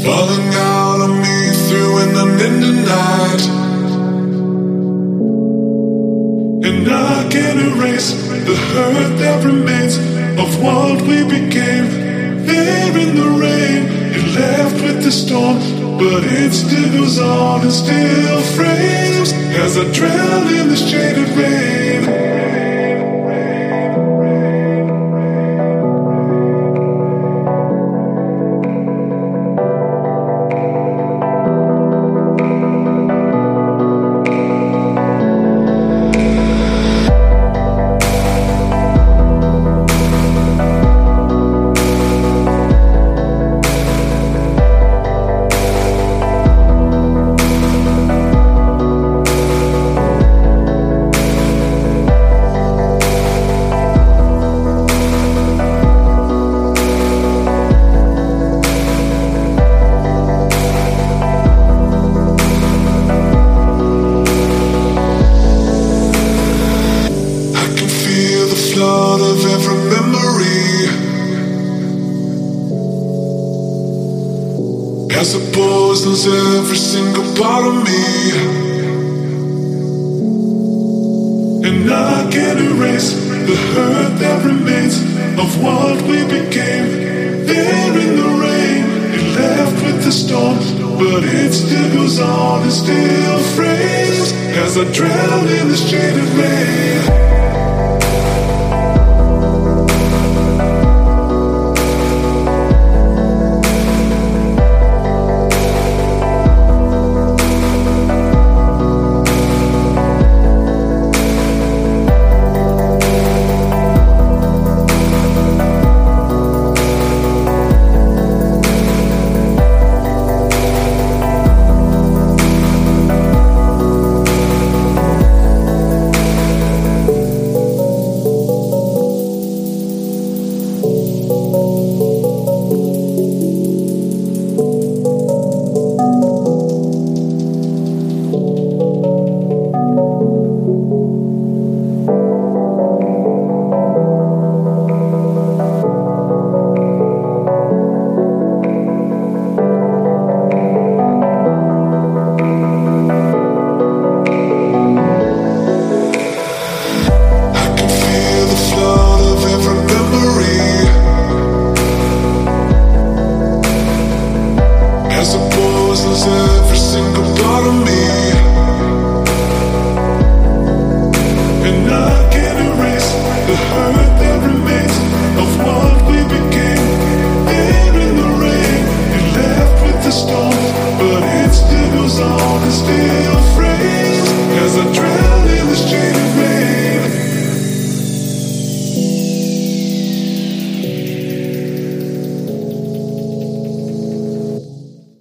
falling out on me through an unending night. And I can't erase the hurt that remains of what we became. There in the rain, it left with the storm, but it still goes on and still frames as I drown in the shaded rain. As it poisons every single part of me, and I can't erase the hurt that remains of what we became. There in the rain, it left with the storm, but it still goes on and still frames as I drown in the shaded rain. Every single part of me, and I can't erase the hurt that remains of what we became. There in the rain, it left with the storm, but it still goes on and still frames as I drown in the shade.